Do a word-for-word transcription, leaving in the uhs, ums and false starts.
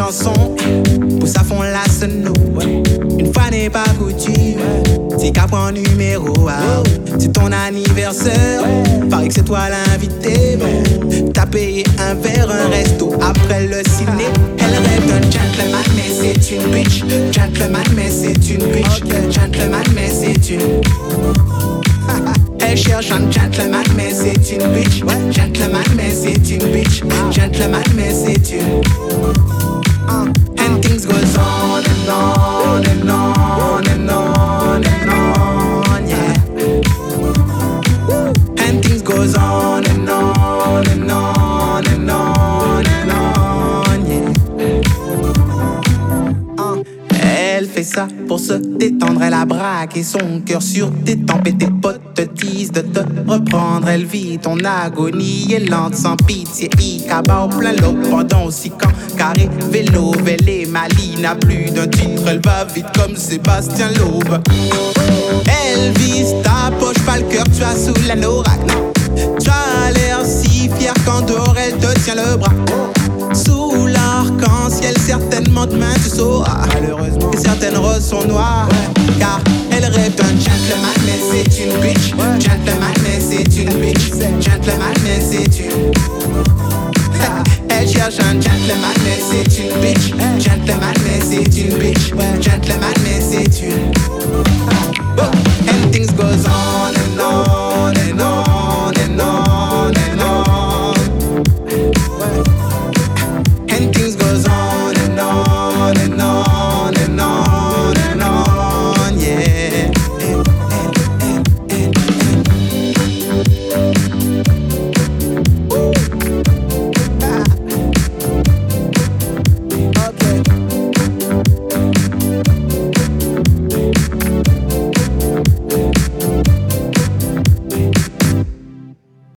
chanson pour ça font la sono. Une fois n'est pas coutume, c'est qu'à point numéro un. C'est ton anniversaire, paraît que c'est toi l'invité. T'as payé un verre, un resto après le ciné. Elle rêve d'un gentleman mais c'est une bitch. Gentleman mais c'est une bitch. Gentleman mais c'est une. Elle cherche un gentleman mais c'est une bitch. Gentleman mais c'est une bitch. Gentleman mais c'est une. And things goes on and on and on and on and on, yeah. And things goes on and on and on and on and on, yeah. Uh. Elle fait ça pour se détendre, elle a braqué son cœur sur des tempes et tes potes te disent de te reprendre. Elle vit ton agonie est lente sans pitié, Icaba au plein lot pendant aussi quand carré vélo, Vélé, Mali n'a plus d'un titre, elle va vite comme Sébastien Loeb. Elle vise ta poche, pas le cœur, tu as sous la norac, non. Tu as l'air si fier quand dehors elle te tient le bras. Sous l'arc-en-ciel, certainement demain tu sauras. Malheureusement, et certaines roses sont noires, ouais. Car elle rêve d'un gentleman, mais c'est une bitch. Gentleman, mais c'est une bitch. Gentleman, mais c'est une. Elle cherche un gentleman, mais c'est une bitch. Gentleman, mais c'est une bitch. Gentleman, mais c'est une. And things goes on